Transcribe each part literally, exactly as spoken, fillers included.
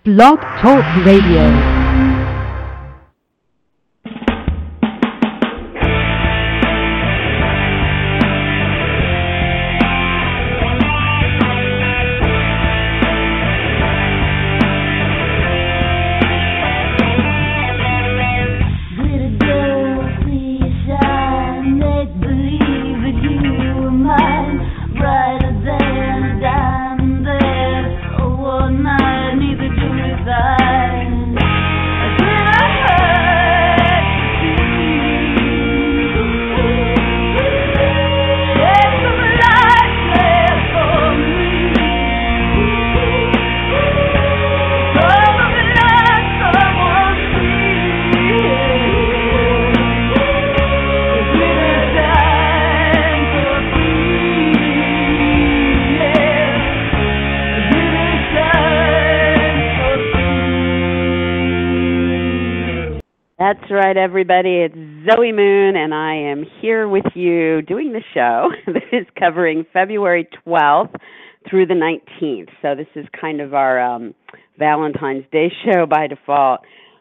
Blog Talk Radio. That's right, everybody. It's Zoe Moon, and I am here with you doing the show that is covering February twelfth through the nineteenth. So this is kind of our um, Valentine's Day show by default.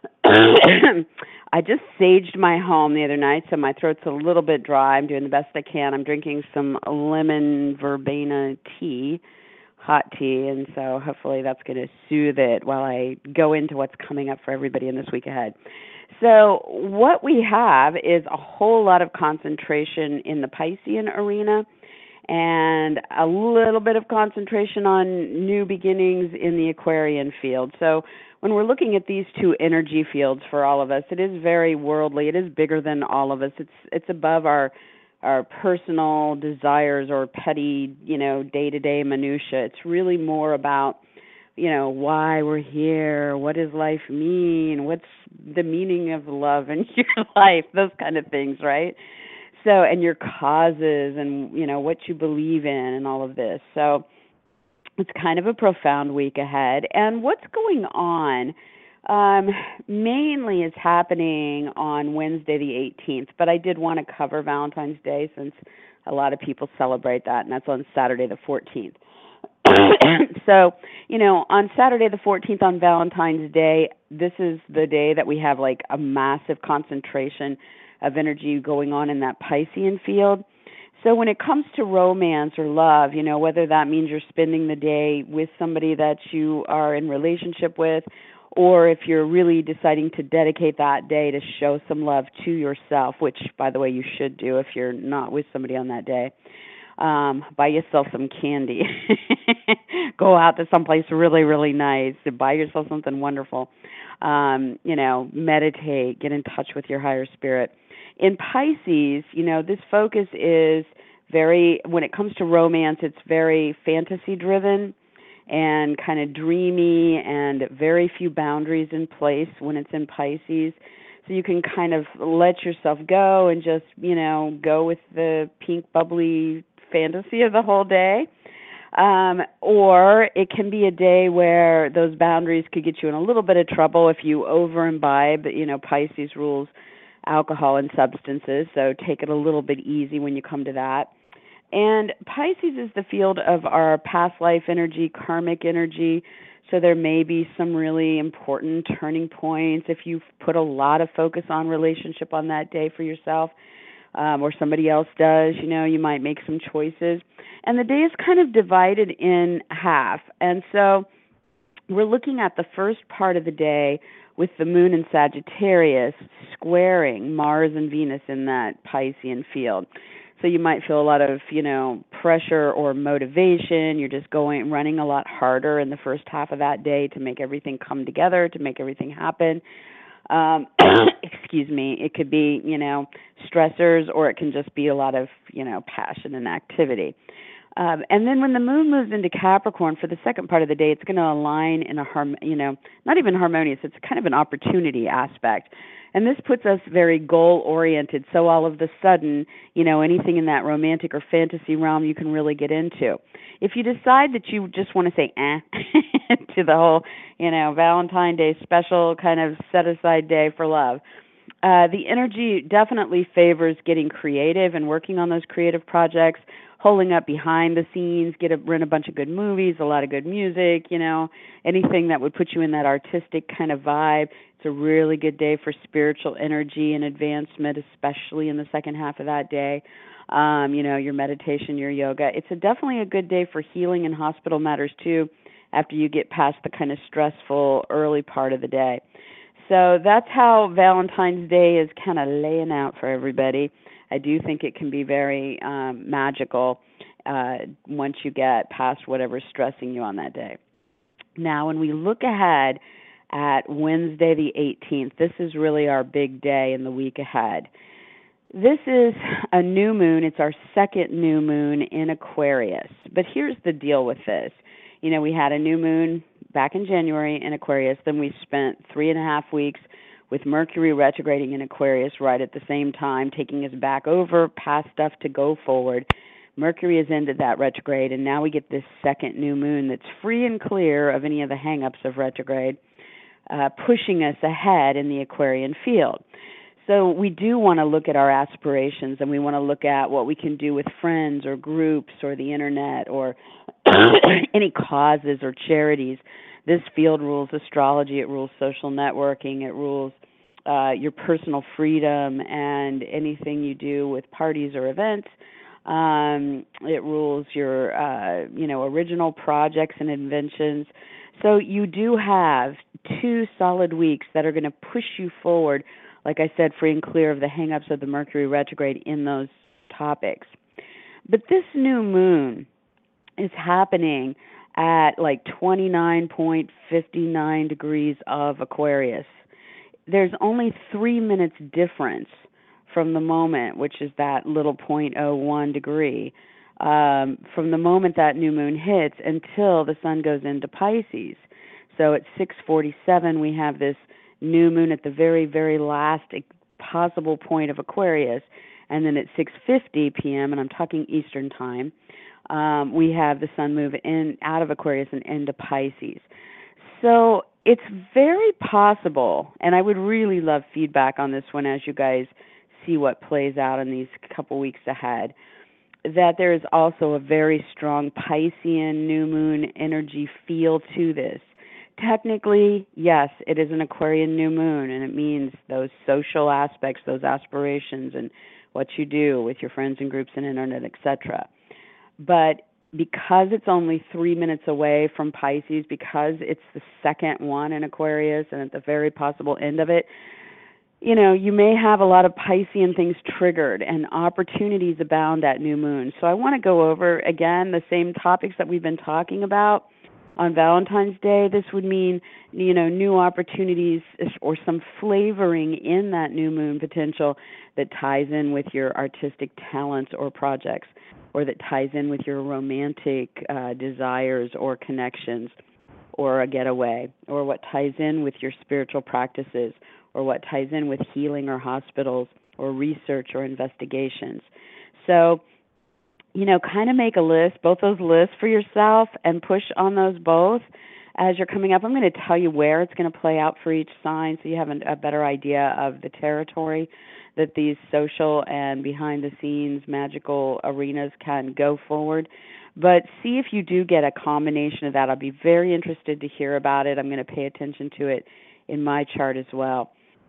I just saged my home the other night, so my throat's a little bit dry. I'm doing the best I can. I'm drinking some lemon verbena tea, hot tea, and so hopefully that's going to soothe it while I go into what's coming up for everybody in this week ahead. So what we have is a whole lot of concentration in the Piscean arena and a little bit of concentration on new beginnings in the Aquarian field. So when we're looking at these two energy fields for all of us, it is very worldly. It is bigger than all of us. It's it's above our our personal desires or petty, you know, day-to-day minutia. It's really more about, you know, why we're here, what does life mean, what's the meaning of love in your life, those kind of things, right? So, and your causes and, you know, what you believe in and all of this. So it's kind of a profound week ahead. And what's going on um, mainly is happening on Wednesday the eighteenth, but I did want to cover Valentine's Day since a lot of people celebrate that, and that's on Saturday the fourteenth. So, you know, on Saturday the fourteenth, on Valentine's Day, this is the day that we have like a massive concentration of energy going on in that Piscean field. So when it comes to romance or love, you know, whether that means you're spending the day with somebody that you are in relationship with, or if you're really deciding to dedicate that day to show some love to yourself, which, by the way, you should do if you're not with somebody on that day. Um, buy yourself some candy. Go out to someplace really, really nice. Buy yourself something wonderful. Um, you know, meditate. Get in touch with your higher spirit. In Pisces, you know, this focus is very, when it comes to romance, it's very fantasy-driven and kind of dreamy and very few boundaries in place when it's in Pisces. So you can kind of let yourself go and just, you know, go with the pink, bubbly fantasy of the whole day. Um, or it can be a day where those boundaries could get you in a little bit of trouble if you over-imbibe. You know, Pisces rules alcohol and substances, so take it a little bit easy when you come to that. And Pisces is the field of our past life energy, karmic energy, so there may be some really important turning points if you've put a lot of focus on relationship on that day for yourself, um, or somebody else does. You know, you might make some choices. And the day is kind of divided in half. And so we're looking at the first part of the day with the moon in Sagittarius squaring Mars and Venus in that Piscean field. So you might feel a lot of, you know, pressure or motivation. You're just going, running a lot harder in the first half of that day to make everything come together, to make everything happen. Um, excuse me. It could be, you know, stressors, or it can just be a lot of, you know, passion and activity. Um, and then when the moon moves into Capricorn for the second part of the day, it's going to align in a, harm, you know, not even harmonious, it's kind of an opportunity aspect. And this puts us very goal-oriented, so all of a sudden, you know, anything in that romantic or fantasy realm you can really get into. If you decide that you just want to say eh to the whole, you know, Valentine's Day special kind of set-aside day for love, uh, the energy definitely favors getting creative and working on those creative projects, holding up behind the scenes, get a, rent a bunch of good movies, a lot of good music, you know, anything that would put you in that artistic kind of vibe. It's a really good day for spiritual energy and advancement, especially in the second half of that day. Um, you know, your meditation, your yoga. It's a, definitely a good day for healing and hospital matters too, after you get past the kind of stressful early part of the day. So that's how Valentine's Day is kind of laying out for everybody. I do think it can be very um, magical uh, once you get past whatever's stressing you on that day. Now, when we look ahead at Wednesday the eighteenth, this is really our big day in the week ahead. This is a new moon. It's our second new moon in Aquarius. But here's the deal with this. You know, we had a new moon back in January in Aquarius. Then we spent three and a half weeks with Mercury retrograding in Aquarius right at the same time, taking us back over past stuff to go forward. Mercury has ended that retrograde, and now we get this second new moon that's free and clear of any of the hang-ups of retrograde, uh, pushing us ahead in the Aquarian field. So we do want to look at our aspirations, and we want to look at what we can do with friends or groups or the internet or any causes or charities. This field rules astrology, it rules social networking, it rules uh, your personal freedom and anything you do with parties or events. Um, it rules your, uh, you know, original projects and inventions. So you do have two solid weeks that are going to push you forward, like I said, free and clear of the hang-ups of the Mercury retrograde in those topics. But this new moon is happening at like twenty-nine point five nine degrees of Aquarius. There's only three minutes difference from the moment, which is that little zero point zero one degree, um, from the moment that new moon hits until the sun goes into Pisces. So at six forty-seven, we have this new moon at the very, very last possible point of Aquarius. And then at six fifty p.m., and I'm talking Eastern time, um, we have the sun move in out of Aquarius and into Pisces. So it's very possible, and I would really love feedback on this one as you guys see what plays out in these couple weeks ahead, that there is also a very strong Piscean new moon energy feel to this. Technically, yes, it is an Aquarian new moon, and it means those social aspects, those aspirations, and what you do with your friends and groups and internet, et cetera. But because it's only three minutes away from Pisces, because it's the second one in Aquarius and at the very possible end of it, you know, you may have a lot of Piscean things triggered and opportunities abound at new moon. So I want to go over, again, the same topics that we've been talking about on Valentine's Day. This would mean, you know, new opportunities or some flavoring in that new moon potential that ties in with your artistic talents or projects, or that ties in with your romantic uh, desires or connections, or a getaway, or what ties in with your spiritual practices, or what ties in with healing or hospitals or research or investigations. So, you know, kind of make a list, both those lists for yourself, and push on those both as you're coming up. I'm going to tell you where it's going to play out for each sign so you have a better idea of the territory that these social and behind-the-scenes magical arenas can go forward. But see if you do get a combination of that. I'll be very interested to hear about it. I'm going to pay attention to it in my chart as well.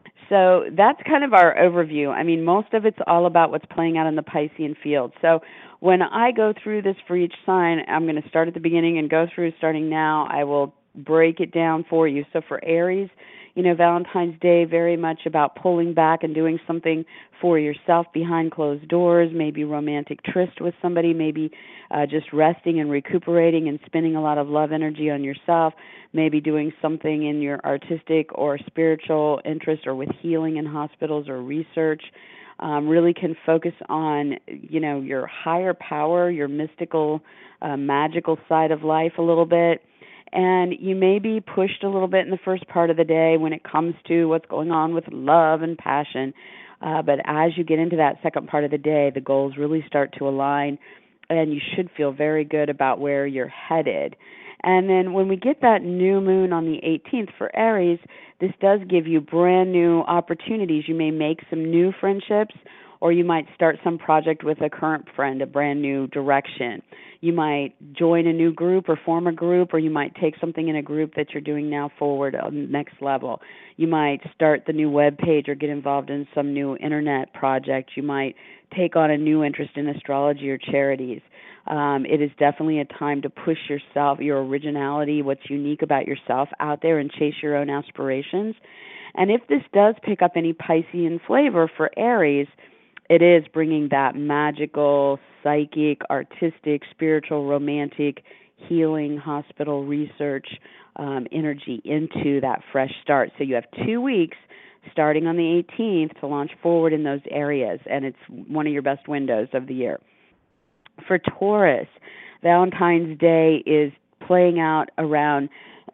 So that's kind of our overview. I mean, most of it's all about what's playing out in the Piscean field. So when I go through this for each sign, I'm going to start at the beginning and go through starting now. I will break it down for you. So for Aries, you know, Valentine's Day, very much about pulling back and doing something for yourself behind closed doors, maybe romantic tryst with somebody, maybe uh, just resting and recuperating and spending a lot of love energy on yourself, maybe doing something in your artistic or spiritual interest or with healing in hospitals or research. Um, really can focus on, you know, your higher power, your mystical, uh, magical side of life a little bit. And you may be pushed a little bit in the first part of the day when it comes to what's going on with love and passion. Uh, but as you get into that second part of the day, the goals really start to align, and you should feel very good about where you're headed. And then when we get that new moon on the eighteenth for Aries, this does give you brand new opportunities. You may make some new friendships, or you might start some project with a current friend, a brand new direction. You might join a new group or form a group, or you might take something in a group that you're doing now forward on the next level. You might start the new web page or get involved in some new internet project. You might take on a new interest in astrology or charities. Um, it is definitely a time to push yourself, your originality, what's unique about yourself out there, and chase your own aspirations. And if this does pick up any Piscean flavor for Aries, it is bringing that magical, psychic, artistic, spiritual, romantic, healing, hospital, research um, energy into that fresh start. So you have two weeks starting on the eighteenth to launch forward in those areas, and it's one of your best windows of the year. For Taurus, Valentine's Day is playing out around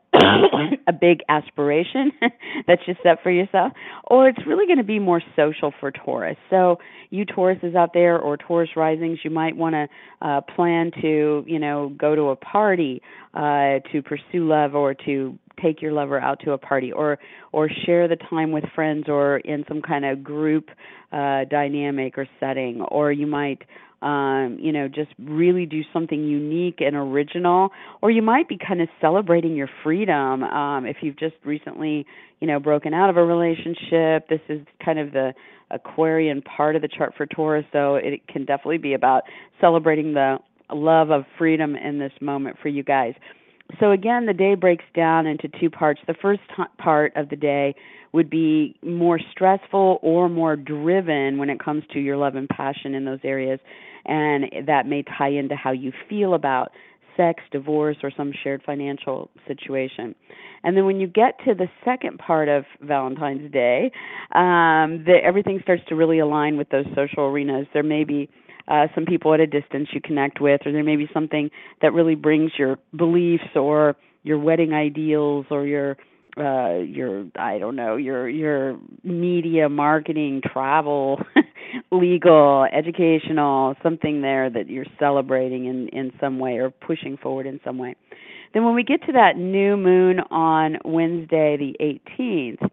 a big aspiration that you set for yourself, or it's really going to be more social for Taurus. So you Tauruses out there, or Taurus risings, you might want to uh, plan to, you know, go to a party uh, to pursue love, or to take your lover out to a party, or or share the time with friends, or in some kind of group uh, dynamic or setting, or you might Um, you know, just really do something unique and original, or you might be kind of celebrating your freedom. Um, if you've just recently, you know, broken out of a relationship, this is kind of the Aquarian part of the chart for Taurus, so it can definitely be about celebrating the love of freedom in this moment for you guys. So again, the day breaks down into two parts. The first t- part of the day would be more stressful or more driven when it comes to your love and passion in those areas, and that may tie into how you feel about sex, divorce, or some shared financial situation. And then when you get to the second part of Valentine's Day, um, the, everything starts to really align with those social arenas. There may be Uh, some people at a distance you connect with, or there may be something that really brings your beliefs or your wedding ideals, or your uh your I don't know, your your media, marketing, travel, legal, educational, something there that you're celebrating in in some way, or pushing forward in some way. Then when we get to that new moon on Wednesday the eighteenth,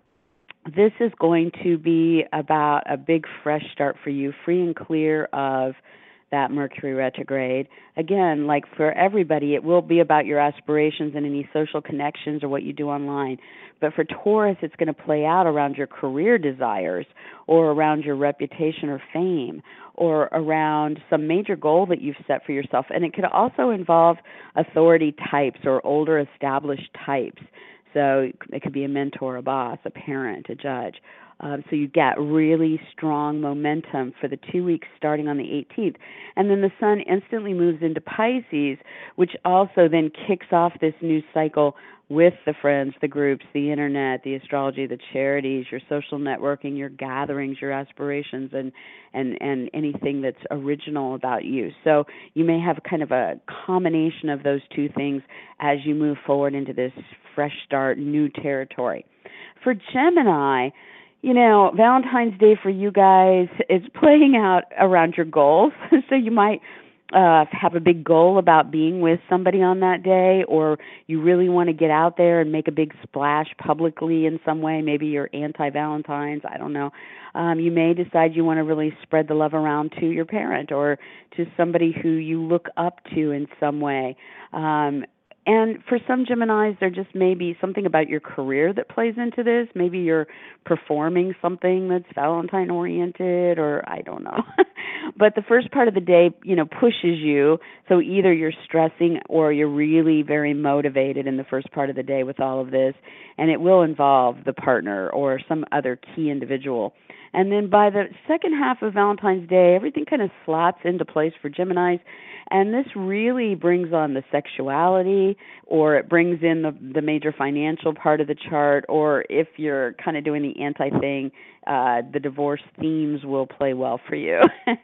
this is going to be about a big fresh start for you, free and clear of that Mercury retrograde. Again, like for everybody, it will be about your aspirations and any social connections or what you do online. But for Taurus, it's going to play out around your career desires, or around your reputation or fame, or around some major goal that you've set for yourself. And it could also involve authority types or older established types. So it could be a mentor, a boss, a parent, a judge. Um, so you get really strong momentum for the two weeks starting on the eighteenth. And then the sun instantly moves into Pisces, which also then kicks off this new cycle with the friends, the groups, the internet, the astrology, the charities, your social networking, your gatherings, your aspirations, and, and, and anything that's original about you. So you may have kind of a combination of those two things as you move forward into this fresh start, new territory. For Gemini, you know, Valentine's Day for you guys is playing out around your goals. So you might uh, have a big goal about being with somebody on that day, or you really want to get out there and make a big splash publicly in some way. Maybe you're anti-Valentine's, I don't know. Um, you may decide you want to really spread the love around to your parent, or to somebody who you look up to in some way. Um, And for some Geminis, there just may be something about your career that plays into this. Maybe you're performing something that's Valentine-oriented, or I don't know. But the first part of the day, you know, pushes you. So either you're stressing, or you're really very motivated in the first part of the day with all of this. And it will involve the partner or some other key individual. And then by the second half of Valentine's Day, everything kind of slots into place for Geminis. And this really brings on the sexuality, or it brings in the, the major financial part of the chart, or if you're kind of doing the anti-thing, uh, the divorce themes will play well for you.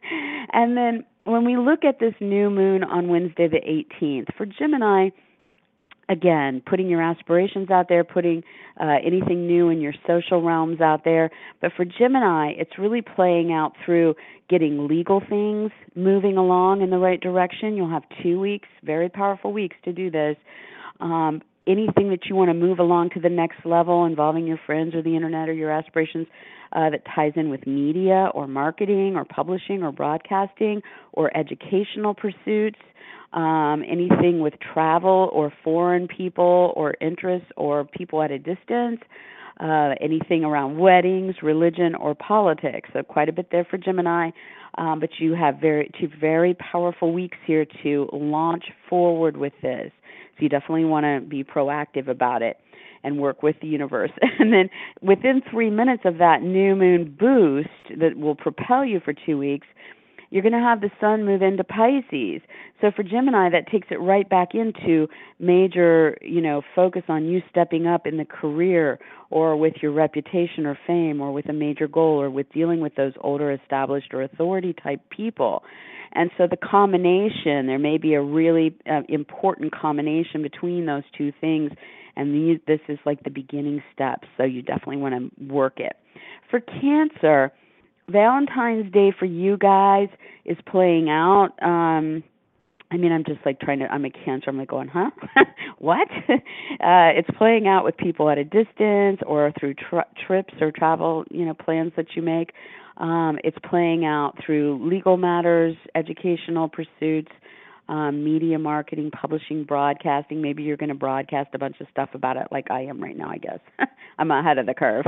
And then when we look at this new moon on Wednesday the eighteenth, for Gemini, again, putting your aspirations out there, putting uh, anything new in your social realms out there. But for Gemini, it's really playing out through getting legal things moving along in the right direction. You'll have two weeks, very powerful weeks to do this. Um, anything that you want to move along to the next level involving your friends or the internet or your aspirations uh, that ties in with media or marketing or publishing or broadcasting or educational pursuits. Um, anything with travel or foreign people or interests or people at a distance, uh, anything around weddings, religion, or politics. So quite a bit there for Gemini, um, but you have very two very powerful weeks here to launch forward with this. So you definitely want to be proactive about it and work with the universe. And then within three minutes of that new moon boost that will propel you for two weeks, you're going to have the sun move into Pisces. So for Gemini, that takes it right back into major, you know, focus on you stepping up in the career or with your reputation or fame or with a major goal or with dealing with those older established or authority type people. And so the combination, there may be a really uh, important combination between those two things, and these, this is like the beginning steps, so you definitely want to work it. For Cancer, Valentine's Day for you guys is playing out. Um, I mean, I'm just like trying to, I'm a Cancer, I'm like going, huh? What? uh, it's playing out with people at a distance or through tri- trips or travel, you know, plans that you make. Um, it's playing out through legal matters, educational pursuits, um, media marketing, publishing, broadcasting. Maybe you're going to broadcast a bunch of stuff about it like I am right now, I guess. I'm ahead of the curve.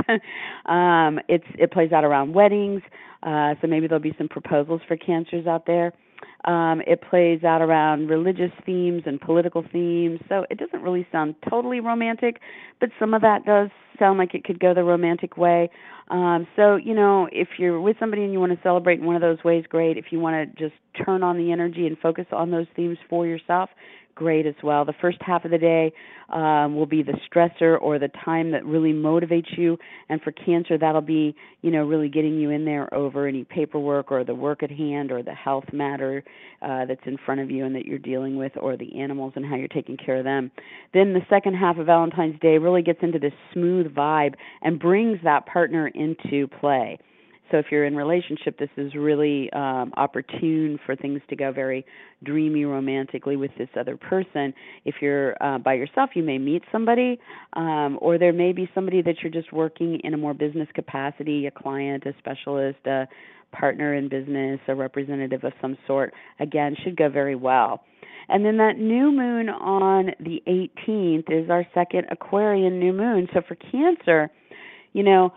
um, it's it plays out around weddings, uh, so maybe there'll be some proposals for Cancers out there. Um, it plays out around religious themes and political themes, so it doesn't really sound totally romantic, but some of that does sound like it could go the romantic way. Um, so, you know, if you're with somebody and you want to celebrate in one of those ways, great. If you want to just turn on the energy and focus on those themes for yourself, great as well. The first half of the day um, will be the stressor or the time that really motivates you. And for Cancer, that'll be, you know, really getting you in there over any paperwork or the work at hand or the health matter uh, that's in front of you and that you're dealing with, or the animals and how you're taking care of them. Then the second half of Valentine's Day really gets into this smooth vibe and brings that partner into play. So if you're in a relationship, this is really um, opportune for things to go very dreamy romantically with this other person. If you're uh, by yourself, you may meet somebody, um, or there may be somebody that you're just working in a more business capacity, a client, a specialist, a partner in business, a representative of some sort. Again, should go very well. And then that new moon on the eighteenth is our second Aquarian new moon. So for Cancer, you know,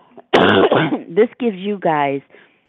this gives you guys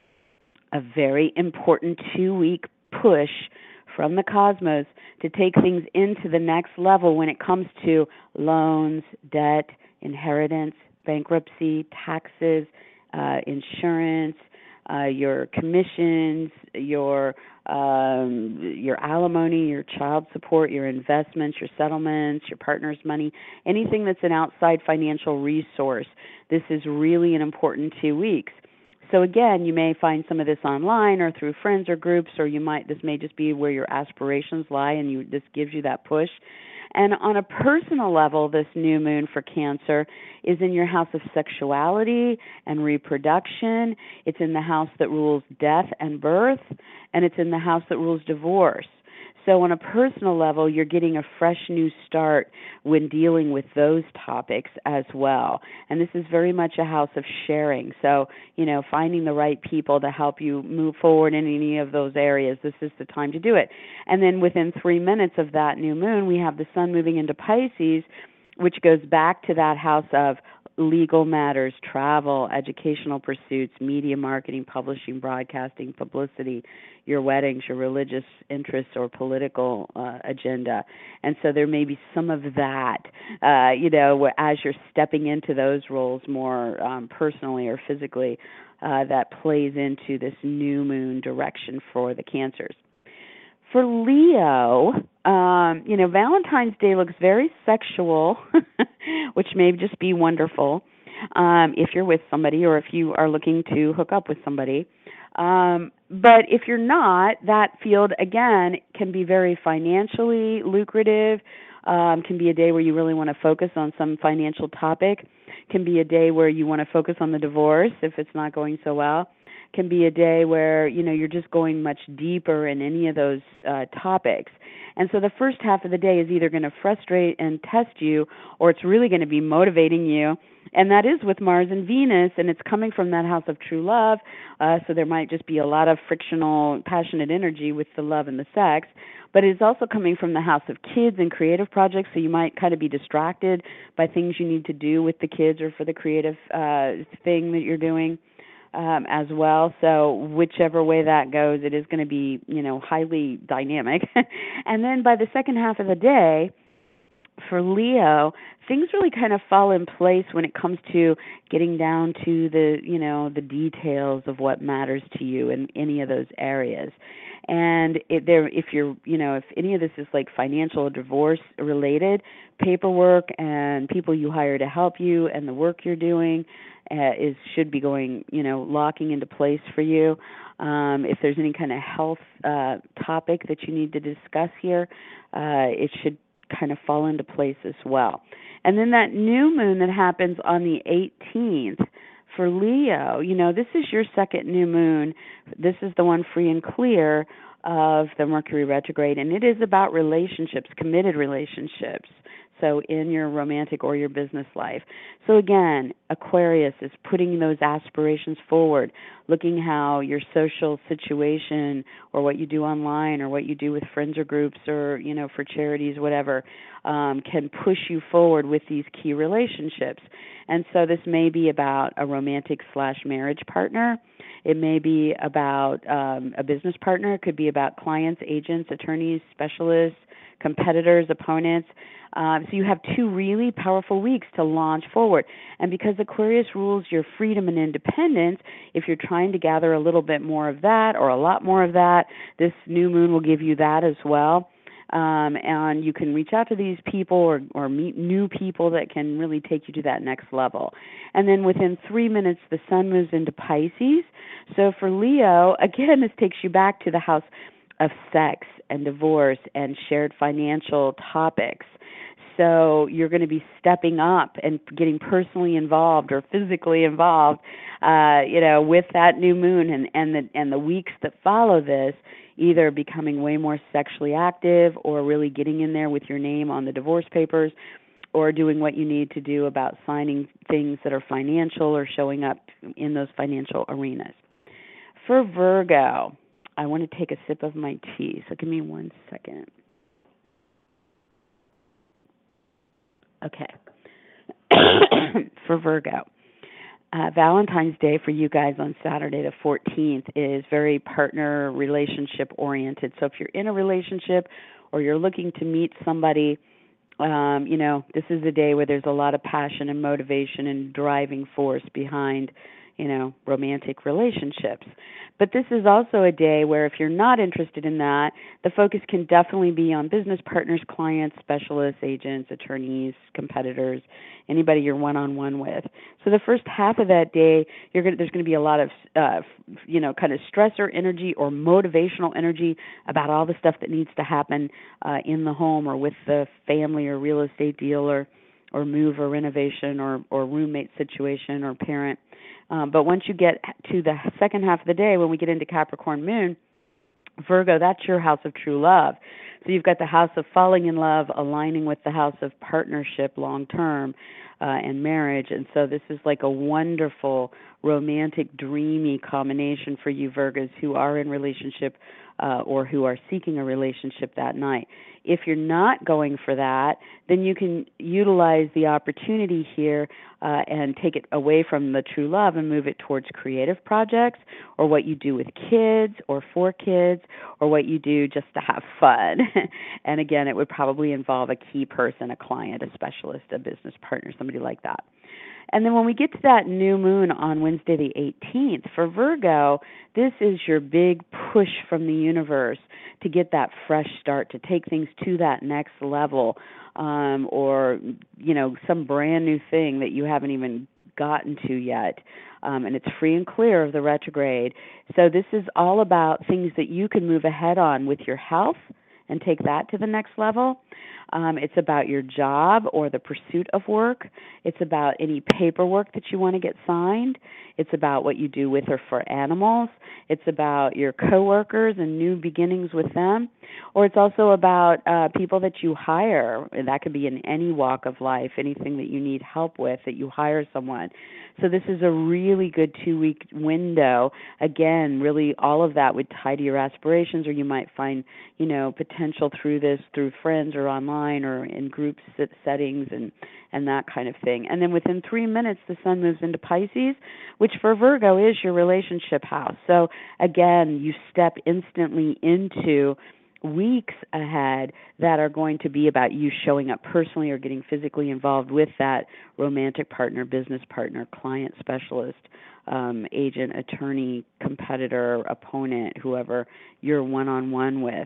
a very important two-week push from the cosmos to take things into the next level when it comes to loans, debt, inheritance, bankruptcy, taxes, uh, insurance, uh, your commissions, your um, your alimony, your child support, your investments, your settlements, your partner's money, anything that's an outside financial resource. This is really an important two weeks. So again, you may find some of this online or through friends or groups, or you might, this may just be where your aspirations lie, and you, this gives you that push. And on a personal level, this new moon for Cancer is in your house of sexuality and reproduction. It's in the house that rules death and birth, and it's in the house that rules divorce. So on a personal level, you're getting a fresh new start when dealing with those topics as well. And this is very much a house of sharing. So, you know, finding the right people to help you move forward in any of those areas, this is the time to do it. And then within three minutes of that new moon, we have the sun moving into Pisces, which goes back to that house of legal matters, travel, educational pursuits, media marketing, publishing, broadcasting, publicity, your weddings, your religious interests or political uh, agenda. And so there may be some of that, uh, you know, as you're stepping into those roles more um, personally or physically, uh, that plays into this new moon direction for the Cancers. For Leo, um, you know, Valentine's Day looks very sexual, which may just be wonderful um, if you're with somebody or if you are looking to hook up with somebody. Um, but if you're not, that field, again, can be very financially lucrative. Um, can be a day where you really want to focus on some financial topic. Can be a day where you want to focus on the divorce if it's not going so well. Can be a day where, you know, you're just going much deeper in any of those uh, topics. And so the first half of the day is either going to frustrate and test you, or it's really going to be motivating you. And that is with Mars and Venus, and it's coming from that house of true love. Uh, so there might just be a lot of frictional, passionate energy with the love and the sex. But it's also coming from the house of kids and creative projects, so you might kind of be distracted by things you need to do with the kids or for the creative uh, thing that you're doing. Um, as well. So whichever way that goes, it is going to be, you know, highly dynamic. And then by the second half of the day, for Leo, things really kind of fall in place when it comes to getting down to the, you know, the details of what matters to you in any of those areas. And if there, if you're, you know, if any of this is like financial or divorce related, paperwork and people you hire to help you and the work you're doing uh, is should be going, you know, locking into place for you. Um, if there's any kind of health uh, topic that you need to discuss here, uh, it should kind of fall into place as well. And then that new moon that happens on the eighteenth for Leo, you know, this is your second new moon. This is the one free and clear of the Mercury retrograde, and it is about relationships, committed relationships. So in your romantic or your business life. So again, Aquarius is putting those aspirations forward, looking how your social situation or what you do online or what you do with friends or groups or, you know, for charities, whatever, um, can push you forward with these key relationships. And so this may be about a romantic slash marriage partner. It may be about um, a business partner. It could be about clients, agents, attorneys, specialists, competitors, opponents. Um, so you have two really powerful weeks to launch forward. And because Aquarius rules your freedom and independence, if you're trying to gather a little bit more of that or a lot more of that, this new moon will give you that as well. Um, and you can reach out to these people or, or meet new people that can really take you to that next level. And then within three minutes, the sun moves into Pisces. So for Leo, again, this takes you back to the house of sex and divorce and shared financial topics. So you're going to be stepping up and getting personally involved or physically involved, uh, you know, with that new moon and, and the and the weeks that follow this, either becoming way more sexually active or really getting in there with your name on the divorce papers, or doing what you need to do about signing things that are financial or showing up in those financial arenas. For Virgo, I want to take a sip of my tea, so give me one second. Okay. For Virgo, uh, Valentine's Day for you guys on Saturday the fourteenth is very partner relationship oriented. So if you're in a relationship or you're looking to meet somebody, um, you know, this is a day where there's a lot of passion and motivation and driving force behind, you know, romantic relationships. But this is also a day where if you're not interested in that, the focus can definitely be on business partners, clients, specialists, agents, attorneys, competitors, anybody you're one-on-one with. So the first half of that day, you're going to, there's going to be a lot of, uh, you know, kind of stressor energy or motivational energy about all the stuff that needs to happen uh, in the home or with the family or real estate deal or, or move or renovation or, or roommate situation or parent. Um, but once you get to the second half of the day, when we get into Capricorn Moon, Virgo, that's your house of true love. So you've got the house of falling in love aligning with the house of partnership long term uh, and marriage. And so this is like a wonderful, romantic, dreamy combination for you Virgos who are in relationship uh, or who are seeking a relationship that night. If you're not going for that, then you can utilize the opportunity here uh, and take it away from the true love and move it towards creative projects or what you do with kids or for kids or what you do just to have fun. And again, it would probably involve a key person, a client, a specialist, a business partner, somebody like that. And then when we get to that new moon on Wednesday the eighteenth, for Virgo, this is your big push from the universe to get that fresh start, to take things to that next level, um, or, you know, some brand new thing that you haven't even gotten to yet. Um, and it's free and clear of the retrograde. So this is all about things that you can move ahead on with your health and take that to the next level. Um, it's about your job or the pursuit of work. It's about any paperwork that you want to get signed. It's about what you do with or for animals. It's about your coworkers and new beginnings with them. Or it's also about uh, people that you hire. And that could be in any walk of life, anything that you need help with, that you hire someone. So this is a really good two-week window. Again, really all of that would tie to your aspirations, or you might find, you know, potential through this, through friends or online or in group settings and, and that kind of thing. And then within three minutes, the sun moves into Pisces, which for Virgo is your relationship house. So again, you step instantly into weeks ahead that are going to be about you showing up personally or getting physically involved with that romantic partner, business partner, client specialist, um, agent, attorney, competitor, opponent, whoever you're one-on-one with.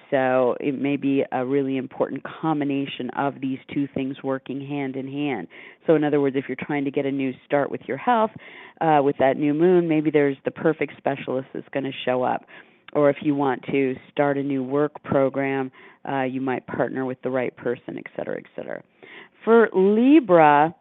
So it may be a really important combination of these two things working hand in hand. So in other words, if you're trying to get a new start with your health, uh, with that new moon, maybe there's the perfect specialist that's going to show up. Or if you want to start a new work program, uh, you might partner with the right person, et cetera, et cetera. For Libra,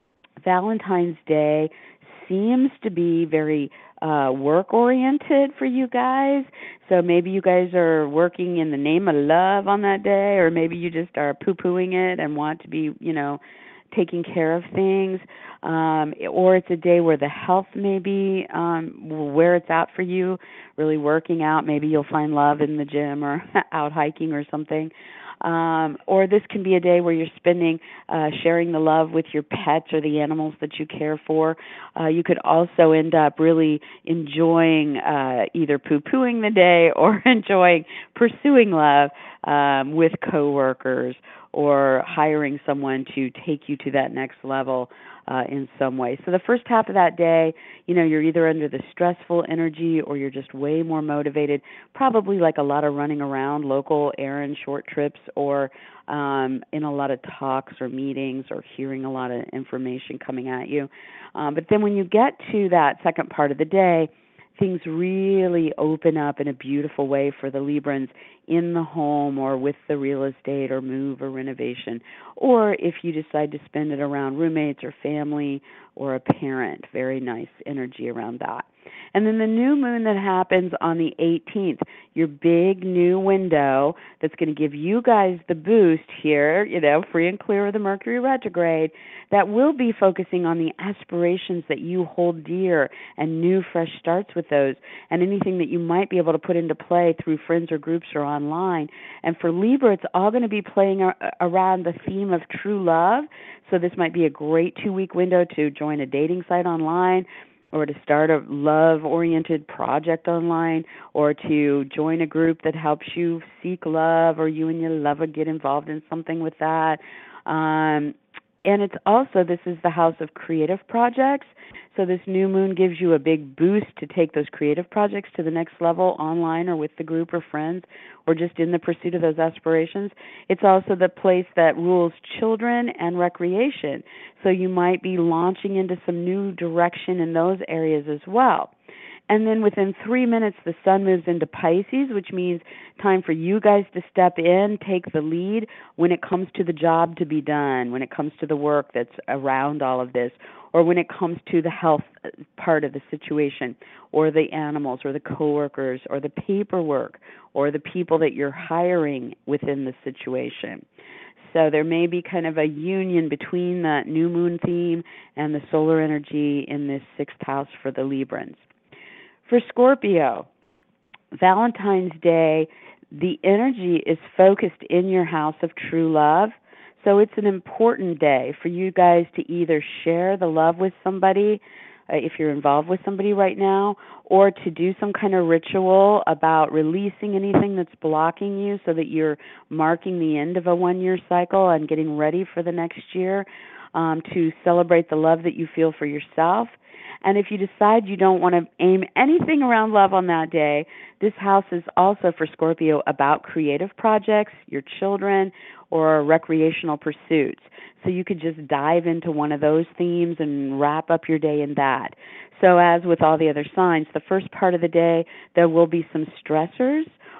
Valentine's Day seems to be very uh, work-oriented for you guys. So maybe you guys are working in the name of love on that day, or maybe you just are poo-pooing it and want to be, you know, taking care of things. Um, or it's a day where the health may be um, where it's at for you, really working out. Maybe you'll find love in the gym or out hiking or something. Um, or this can be a day where you're spending, uh, sharing the love with your pets or the animals that you care for. Uh, you could also end up really enjoying uh, either poo-pooing the day or enjoying pursuing love um, with coworkers or hiring someone to take you to that next level uh, in some way. So the first half of that day, you know, you're either under the stressful energy or you're just way more motivated, probably like a lot of running around, local errands, short trips, or um, in a lot of talks or meetings or hearing a lot of information coming at you. Um, but then when you get to that second part of the day, things really open up in a beautiful way for the Librans in the home or with the real estate or move or renovation, or if you decide to spend it around roommates or family or a parent. Very nice energy around that. And then the new moon that happens on the eighteenth, your big new window that's going to give you guys the boost here, you know, free and clear of the Mercury retrograde, that will be focusing on the aspirations that you hold dear and new fresh starts with those, and anything that you might be able to put into play through friends or groups or online. And for Libra, it's all going to be playing around the theme of true love. So this might be a great two-week window to join a dating site online, or to start a love-oriented project online, or to join a group that helps you seek love, or you and your lover get involved in something with that. Um, and it's also, this is the house of creative projects. So this new moon gives you a big boost to take those creative projects to the next level online or with the group or friends or just in the pursuit of those aspirations. It's also the place that rules children and recreation. So you might be launching into some new direction in those areas as well. And then within three minutes, the sun moves into Pisces, which means time for you guys to step in, take the lead when it comes to the job to be done, when it comes to the work that's around all of this, or when it comes to the health part of the situation, or the animals, or the coworkers, or the paperwork, or the people that you're hiring within the situation. So there may be kind of a union between that new moon theme and the solar energy in this sixth house for the Librans. For Scorpio, Valentine's Day, the energy is focused in your house of true love. So it's an important day for you guys to either share the love with somebody, uh, if you're involved with somebody right now, or to do some kind of ritual about releasing anything that's blocking you so that you're marking the end of a one-year cycle and getting ready for the next year, um, to celebrate the love that you feel for yourself. And if you decide you don't want to aim anything around love on that day, this house is also for Scorpio about creative projects, your children, or recreational pursuits. So you could just dive into one of those themes and wrap up your day in that. So as with all the other signs, the first part of the day, there will be some stressors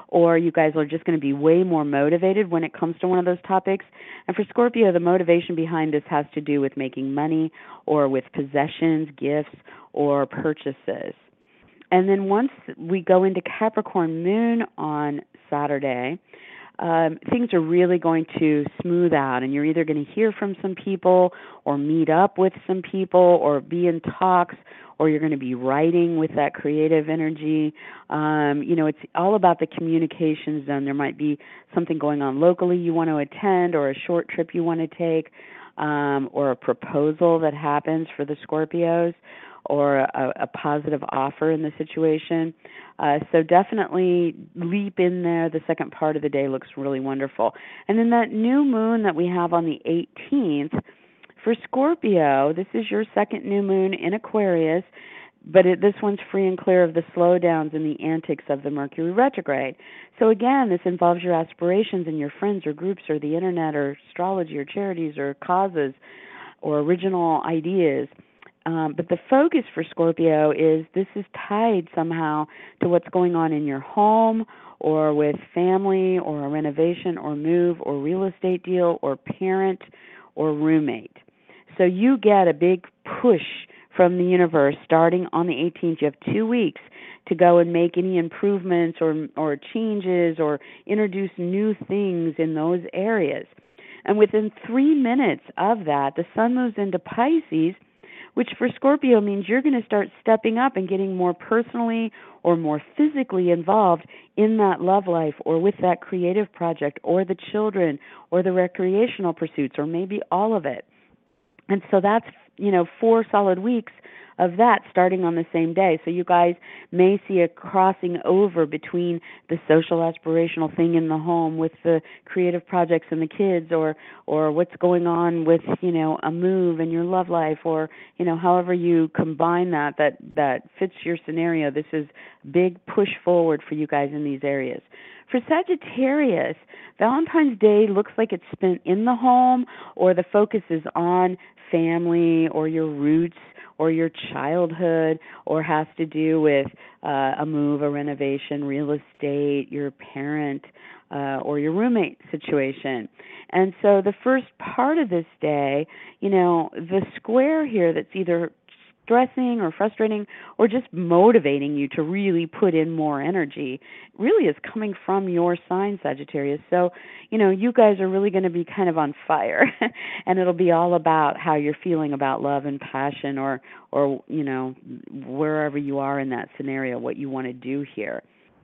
or you guys are just going to be way more motivated when it comes to one of those topics. And for Scorpio, the motivation behind this has to do with making money or with possessions, gifts, or purchases. And then once we go into Capricorn Moon on Saturday, um, things are really going to smooth out, and you're either going to hear from some people or meet up with some people or be in talks, or you're going to be writing with that creative energy. Um, you know, it's all about the communication zone. There might be something going on locally you want to attend, or a short trip you want to take, um, or a proposal that happens for the Scorpios, or a, a positive offer in the situation. Uh, so definitely leap in there. The second part of the day looks really wonderful. And then that new moon that we have on the eighteenth, for Scorpio, this is your second new moon in Aquarius, but it, this one's free and clear of the slowdowns and the antics of the Mercury retrograde. So again, this involves your aspirations and your friends or groups or the internet or astrology or charities or causes or original ideas. Um, but the focus for Scorpio is this is tied somehow to what's going on in your home or with family or a renovation or move or real estate deal or parent or roommate. So you get a big push from the universe starting on the eighteenth. You have two weeks to go and make any improvements or or changes or introduce new things in those areas. And within three minutes of that, the sun moves into Pisces, which for Scorpio means you're going to start stepping up and getting more personally or more physically involved in that love life or with that creative project or the children or the recreational pursuits or maybe all of it. And so that's, you know, four solid weeks of that starting on the same day. So you guys may see a crossing over between the social aspirational thing in the home with the creative projects and the kids, or or what's going on with, you know, a move in your love life, or, you know, however you combine that that that fits your scenario. This is big push forward for you guys in these areas. For Sagittarius, Valentine's Day looks like it's spent in the home, or the focus is on family or your roots or your childhood, or has to do with uh, a move, a renovation, real estate, your parent, uh, or your roommate situation. And so the first part of this day, you know, the square here that's either stressing or frustrating or just motivating you to really put in more energy really is coming from your sign, Sagittarius. So, you know, you guys are really going to be kind of on fire and it'll be all about how you're feeling about love and passion, or, or, you know, wherever you are in that scenario, what you want to do here.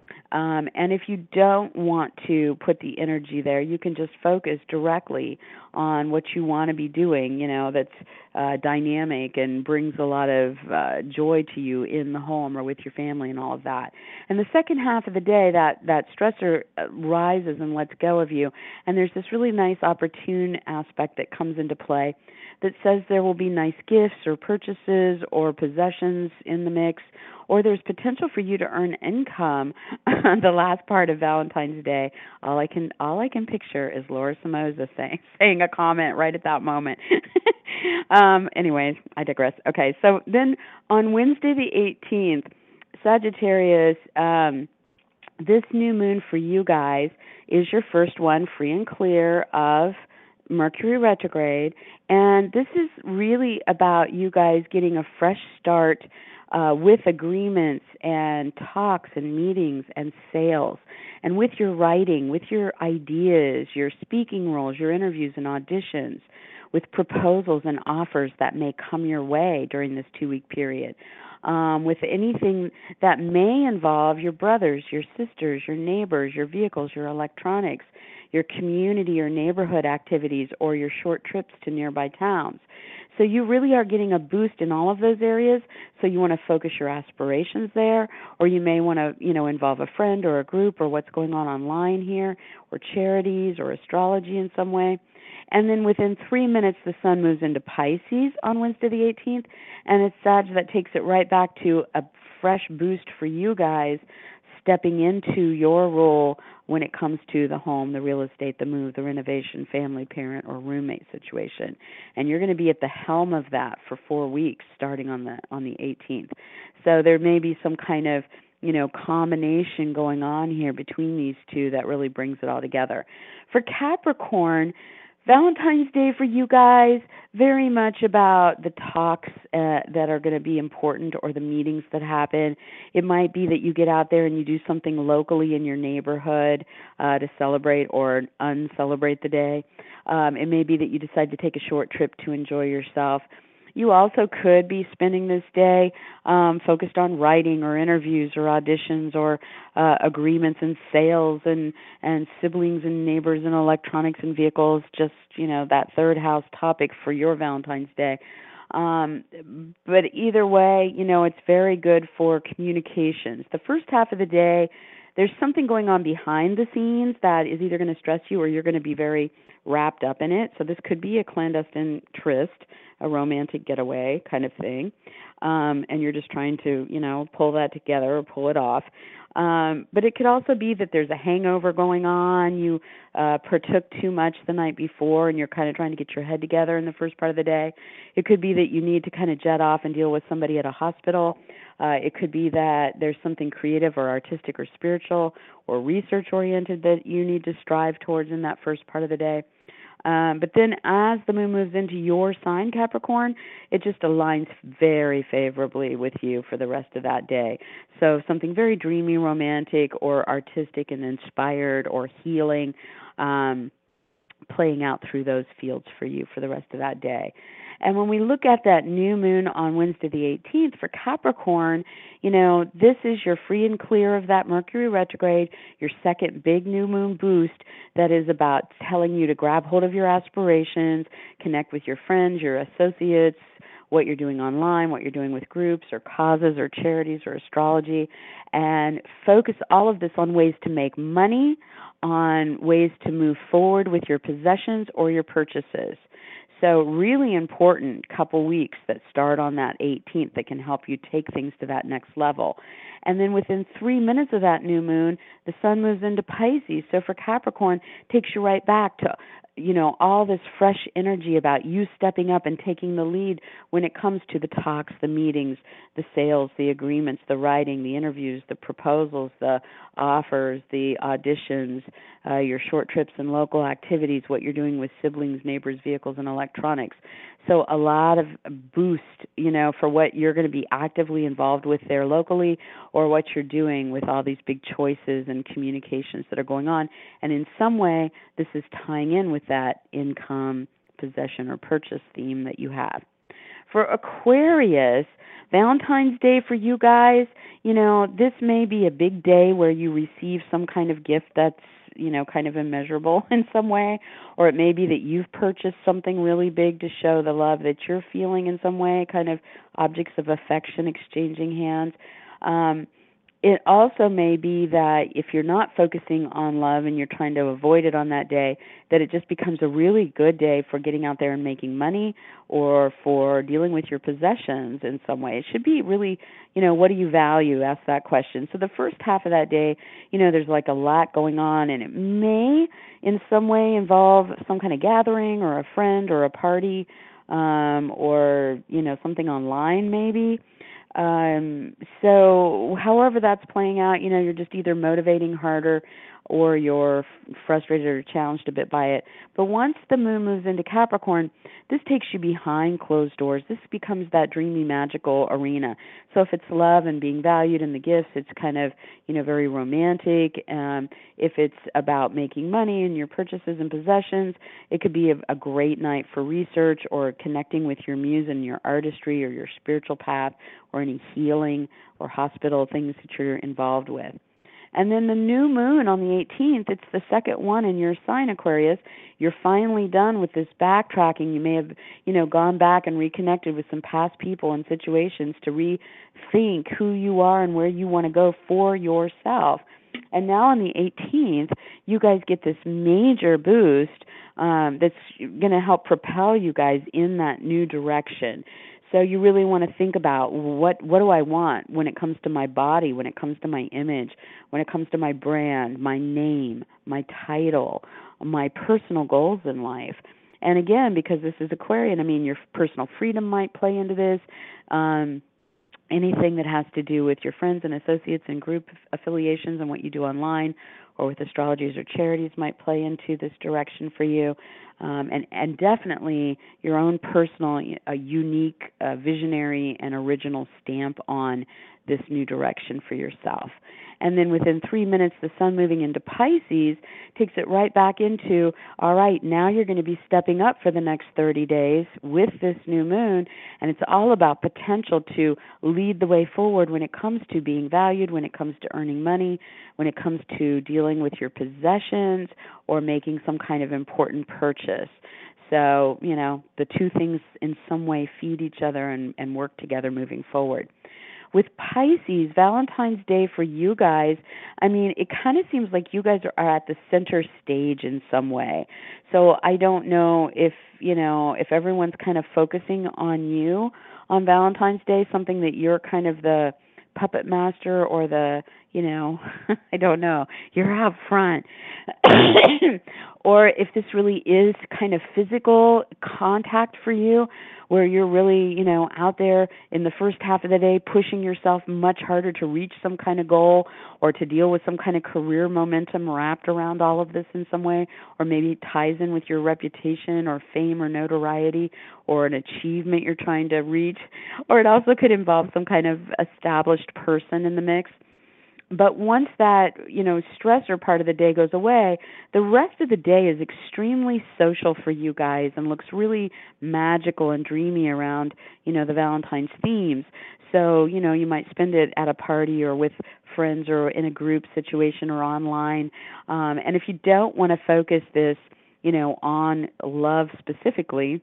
Um, and if you don't want to put the energy there, you can just focus directly on what you want to be doing, you know, that's uh, dynamic and brings a lot of uh, joy to you in the home or with your family and all of that. And the second half of the day, that, that stressor rises and lets go of you. And there's this really nice opportune aspect that comes into play that says there will be nice gifts or purchases or possessions in the mix, or there's potential for you to earn income on the last part of Valentine's Day. All I can all I can picture is Laura Samoza saying saying a comment right at that moment. um, anyways, I digress. Okay, so then on Wednesday the eighteenth, Sagittarius, um, this new moon for you guys is your first one free and clear of Mercury retrograde, and this is really about you guys getting a fresh start uh, with agreements and talks and meetings and sales, and with your writing, with your ideas, your speaking roles, your interviews and auditions, with proposals and offers that may come your way during this two-week period. Um, with anything that may involve your brothers, your sisters, your neighbors, your vehicles, your electronics, your community or neighborhood activities, or your short trips to nearby towns. So you really are getting a boost in all of those areas. So you want to focus your aspirations there, or you may want to, you know, involve a friend or a group or what's going on online here, or charities or astrology in some way. And then within three minutes, the sun moves into Pisces on Wednesday the eighteenth, and it's Sag that takes it right back to a fresh boost for you guys stepping into your role when it comes to the home, the real estate, the move, the renovation, family, parent, or roommate situation. And you're going to be at the helm of that for four weeks starting on the on the eighteenth. So there may be some kind of, you know, combination going on here between these two that really brings it all together. For Capricorn, Valentine's Day for you guys, very much about the talks uh, that are going to be important or the meetings that happen. It might be that you get out there and you do something locally in your neighborhood uh, to celebrate or uncelebrate the day. Um, it may be that you decide to take a short trip to enjoy yourself. You also could be spending this day um, focused on writing or interviews or auditions or uh, agreements and sales and, and siblings and neighbors and electronics and vehicles, just, you know, that third house topic for your Valentine's Day. Um, but either way, you know, it's very good for communications. The first half of the day, there's something going on behind the scenes that is either going to stress you or you're going to be very wrapped up in it. So this could be a clandestine tryst, a romantic getaway kind of thing. Um, and you're just trying to, you know, pull that together or pull it off. Um, but it could also be that there's a hangover going on. You uh, partook too much the night before and you're kind of trying to get your head together in the first part of the day. It could be that you need to kind of jet off and deal with somebody at a hospital. Uh, it could be that there's something creative or artistic or spiritual or research-oriented that you need to strive towards in that first part of the day. Um, but then as the moon moves into your sign, Capricorn, it just aligns very favorably with you for the rest of that day. So something very dreamy, romantic, or artistic and inspired or healing, um, playing out through those fields for you for the rest of that day. And when we look at that new moon on Wednesday the eighteenth for Capricorn, you know, this is your free and clear of that Mercury retrograde, your second big new moon boost that is about telling you to grab hold of your aspirations, connect with your friends, your associates, what you're doing online, what you're doing with groups or causes or charities or astrology, and focus all of this on ways to make money, on ways to move forward with your possessions or your purchases. So really important couple weeks that start on that eighteenth that can help you take things to that next level. And then within three minutes of that new moon, the sun moves into Pisces. So for Capricorn, takes you right back to, you know, all this fresh energy about you stepping up and taking the lead when it comes to the talks, the meetings, the sales, the agreements, the writing, the interviews, the proposals, the offers, the auditions, uh, your short trips and local activities, what you're doing with siblings, neighbors, vehicles, and electronics. So a lot of boost, you know, for what you're going to be actively involved with there locally or what you're doing with all these big choices and communications that are going on. And in some way, this is tying in with that income, possession, or purchase theme that you have. For Aquarius, Valentine's Day for you guys, you know, this may be a big day where you receive some kind of gift that's, you know, kind of immeasurable in some way, or it may be that you've purchased something really big to show the love that you're feeling in some way, kind of objects of affection exchanging hands. Um, it also may be that if you're not focusing on love and you're trying to avoid it on that day, that it just becomes a really good day for getting out there and making money or for dealing with your possessions in some way. It should be really, you know, what do you value? Ask that question. So the first half of that day, you know, there's like a lot going on, and it may in some way involve some kind of gathering or a friend or a party um, or, you know, something online maybe. Um, so however that's playing out, you know, you're just either motivating harder or you're frustrated or challenged a bit by it. But once the moon moves into Capricorn, this takes you behind closed doors. This becomes that dreamy, magical arena. So if it's love and being valued in the gifts, it's kind of, you know, very romantic. Um, if it's about making money and your purchases and possessions, it could be a, a great night for research or connecting with your muse and your artistry or your spiritual path or any healing or hospital things that you're involved with. And then the new moon on the eighteenth, it's the second one in your sign, Aquarius. You're finally done with this backtracking. You may have, you know, gone back and reconnected with some past people and situations to rethink who you are and where you want to go for yourself. And now on the eighteenth, you guys get this major boost um, that's going to help propel you guys in that new direction. So you really want to think about what what do I want when it comes to my body, when it comes to my image, when it comes to my brand, my name, my title, my personal goals in life. And again, because this is Aquarian, I mean, your personal freedom might play into this. Um, anything that has to do with your friends and associates and group affiliations and what you do online or with astrologies or charities might play into this direction for you. Um, and, and definitely your own personal, a unique, uh, visionary, and original stamp on this new direction for yourself. And then within three minutes, the sun moving into Pisces takes it right back into, all right, now you're going to be stepping up for the next thirty days with this new moon, and it's all about potential to lead the way forward when it comes to being valued, when it comes to earning money, when it comes to dealing with your possessions or making some kind of important purchase. So, you know, the two things in some way feed each other and, and work together moving forward. With Pisces, Valentine's Day for you guys, I mean, it kind of seems like you guys are, are at the center stage in some way. So I don't know if, you know, if everyone's kind of focusing on you on Valentine's Day, something that you're kind of the puppet master or the, you know, I don't know, you're out front. Or if this really is kind of physical contact for you, where you're really, you know, out there in the first half of the day pushing yourself much harder to reach some kind of goal or to deal with some kind of career momentum wrapped around all of this in some way, or maybe it ties in with your reputation or fame or notoriety or an achievement you're trying to reach, or it also could involve some kind of established person in the mix. But once that, you know, stressor part of the day goes away, the rest of the day is extremely social for you guys and looks really magical and dreamy around, you know, the Valentine's themes. So, you know, you might spend it at a party or with friends or in a group situation or online. Um, and if you don't want to focus this, you know, on love specifically,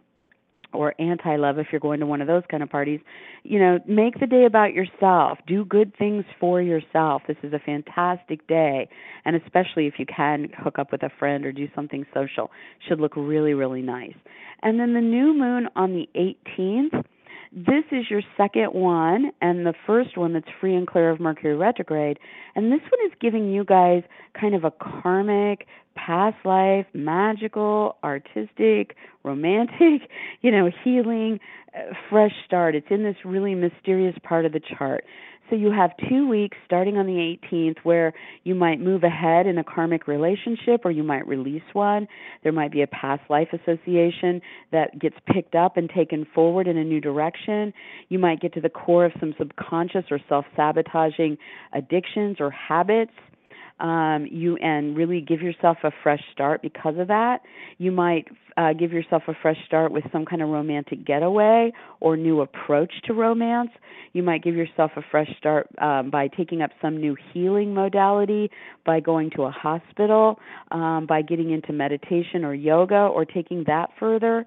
or anti-love if you're going to one of those kind of parties, you know, make the day about yourself. Do good things for yourself. This is a fantastic day, and especially if you can hook up with a friend or do something social. Should look really, really nice. And then the new moon on the eighteenth, this is your second one and the first one that's free and clear of Mercury retrograde. And this one is giving you guys kind of a karmic, past life, magical, artistic, romantic, you know, healing, uh, fresh start. It's in this really mysterious part of the chart. So you have two weeks starting on the eighteenth where you might move ahead in a karmic relationship or you might release one. There might be a past life association that gets picked up and taken forward in a new direction. You might get to the core of some subconscious or self-sabotaging addictions or habits. Um, you and really give yourself a fresh start because of that. You might uh, give yourself a fresh start with some kind of romantic getaway or new approach to romance. You might give yourself a fresh start um, by taking up some new healing modality, by going to a hospital, um, by getting into meditation or yoga or taking that further.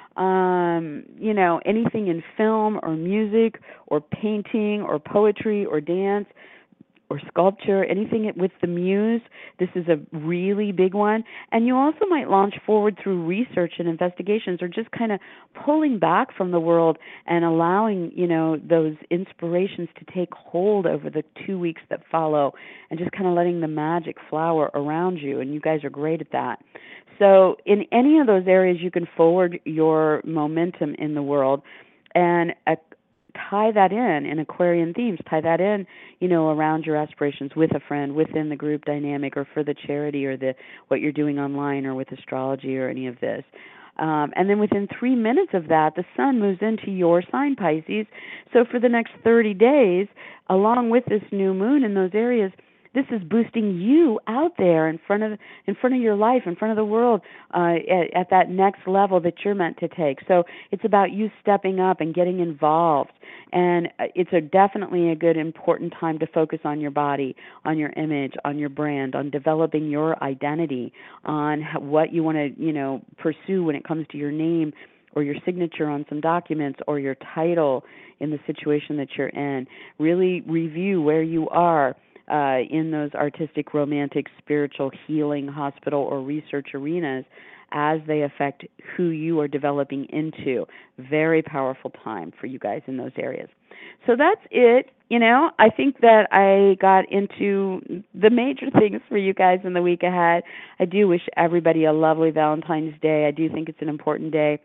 Um, you know, anything in film or music or painting or poetry or dance or sculpture, anything with the muse. This is a really big one. And you also might launch forward through research and investigations or just kind of pulling back from the world and allowing, you know, those inspirations to take hold over the two weeks that follow and just kind of letting the magic flower around you. And you guys are great at that. So in any of those areas, you can forward your momentum in the world and a tie that in, in Aquarian themes, tie that in, you know, around your aspirations with a friend, within the group dynamic, or for the charity or the what you're doing online or with astrology or any of this. Um, and then within three minutes of that, the sun moves into your sign, Pisces. So for the next thirty days, along with this new moon in those areas, this is boosting you out there in front of in front of your life, in front of the world, uh, at, at that next level that you're meant to take. So it's about you stepping up and getting involved. And it's a definitely a good, important time to focus on your body, on your image, on your brand, on developing your identity, on what you want to, you know, pursue when it comes to your name or your signature on some documents or your title in the situation that you're in. Really review where you are Uh, in those artistic, romantic, spiritual, healing, hospital, or research arenas as they affect who you are developing into. Very powerful time for you guys in those areas. So that's it. You know, I think that I got into the major things for you guys in the week ahead. I do wish everybody a lovely Valentine's Day. I do think it's an important day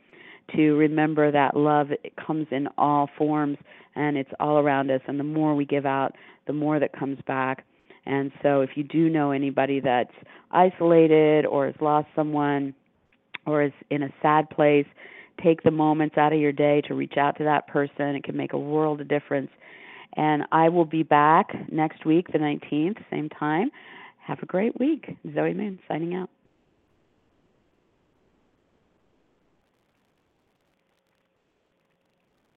to remember that love comes in all forms and it's all around us. And the more we give out, the more that comes back. And so if you do know anybody that's isolated or has lost someone or is in a sad place, take the moments out of your day to reach out to that person. It can make a world of difference. And I will be back next week, the nineteenth, same time. Have a great week. Zoe Moon, signing out.